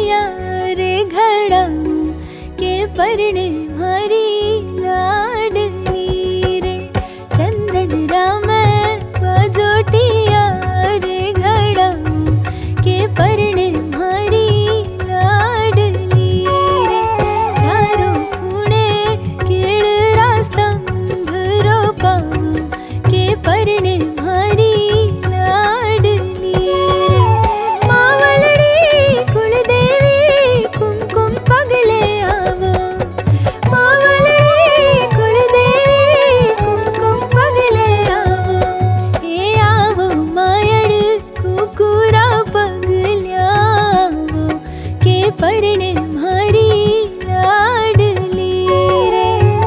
रे घड़ा के परणे मारी लाडली रे। चंदन राम बाजोटिया रे घड़ा के परणे मारी लाडली रे। चारों खूणे केळरा स्तंभ रोपाव के परणे मारी लाडली रे। मावलडी कुलदेवी कुमकुम पगले आवो। मावलडी कुलदेवी कुमकुम पगले आवो। हे आवो मायड कुकुरा पगल्या आवो के परणे मारी लाडली रे।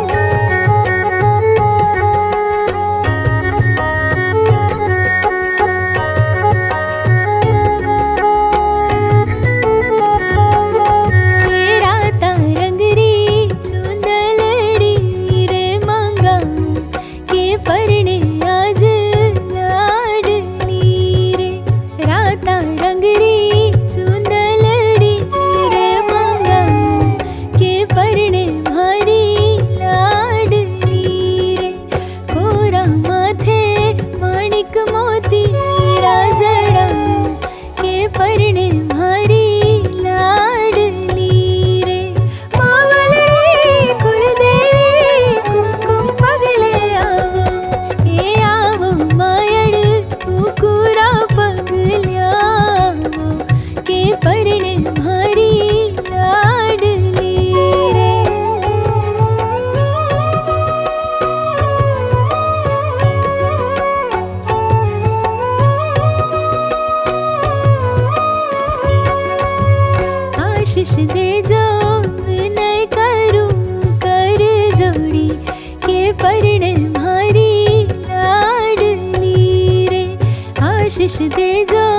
राता रंगरी चुंदलड़ी रे मंगा के परणे आज लाडली रे। राता रंगरी चुंदलड़ी रे मंगा के परणे मारी लाडली रे। कोरा माथे माणिक मोती राजड़ा के परणे मारी लाडली रे। मावलडी कुलदेवी कुमकुम पगले आवो। हे आवो मायड कुकुरा पगल्या आवो के परणे मारी लाडली रे। आशीष दे जो विनय करूं कर जोड़ी के परणे मारी लाडली रे। आशीष दे जो